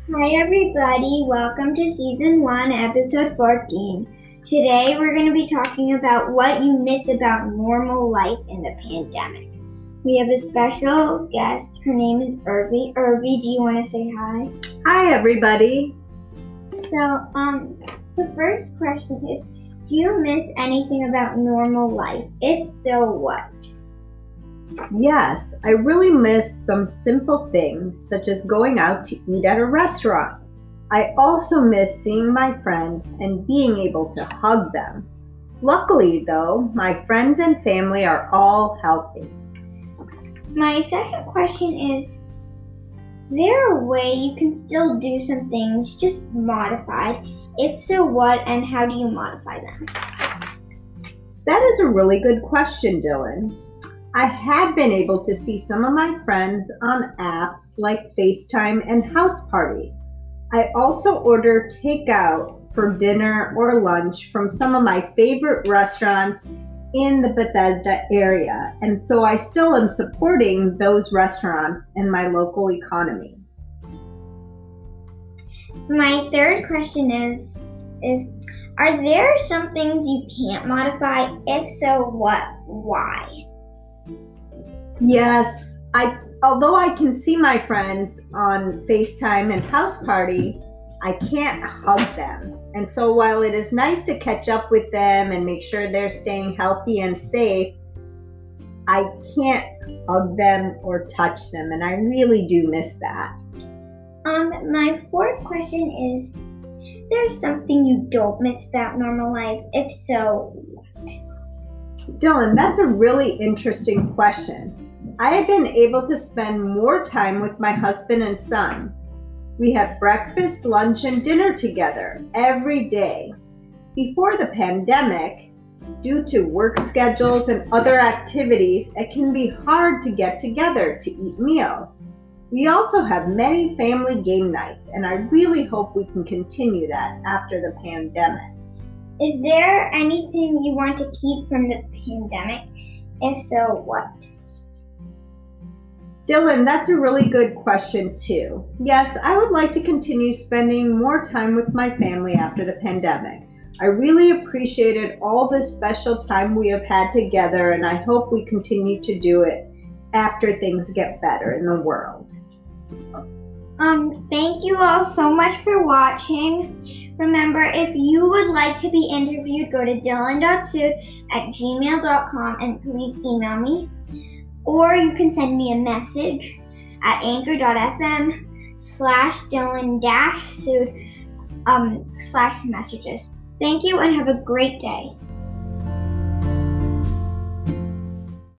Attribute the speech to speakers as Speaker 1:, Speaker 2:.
Speaker 1: Hi everybody, welcome to Season 1, Episode 14. Today we're going to be talking about what you miss about normal life in the pandemic. We have a special guest, her name is Irvi. Irvi, do you want to say hi?
Speaker 2: Hi everybody.
Speaker 1: So, the first question is, do you miss anything about normal life? If so, what?
Speaker 2: Yes, I really miss some simple things such as going out to eat at a restaurant. I also miss seeing my friends and being able to hug them. Luckily, though, my friends and family are all healthy.
Speaker 1: My second question is there a way you can still do some things, just modified? If so, what and how do you modify them?
Speaker 2: That is a really good question, Dylan. I have been able to see some of my friends on apps like FaceTime and House Party. I also order takeout for dinner or lunch from some of my favorite restaurants in the Bethesda area, and so I still am supporting those restaurants in my local economy.
Speaker 1: My third question is are there some things you can't modify? If so, what? Why?
Speaker 2: Yes, although I can see my friends on FaceTime and House Party, I can't hug them. And so while it is nice to catch up with them and make sure they're staying healthy and safe, I can't hug them or touch them, and I really do miss that.
Speaker 1: My fourth question is, there's something you don't miss about normal life? If so, what?
Speaker 2: Dylan, that's a really interesting question. I have been able to spend more time with my husband and son. We have breakfast, lunch, and dinner together every day. Before the pandemic, due to work schedules and other activities, it can be hard to get together to eat meals. We also have many family game nights, and I really hope we can continue that after the pandemic.
Speaker 1: Is there anything you want to keep from the pandemic? If so, what?
Speaker 2: Dylan, that's a really good question too. Yes, I would like to continue spending more time with my family after the pandemic. I really appreciated all this special time we have had together, and I hope we continue to do it after things get better in the world.
Speaker 1: Thank you all so much for watching. Remember, if you would like to be interviewed, go to dylan.sood@gmail.com and please email me. Or you can send me a message at anchor.fm/Dylan-Sood/messages. Thank you and have a great day.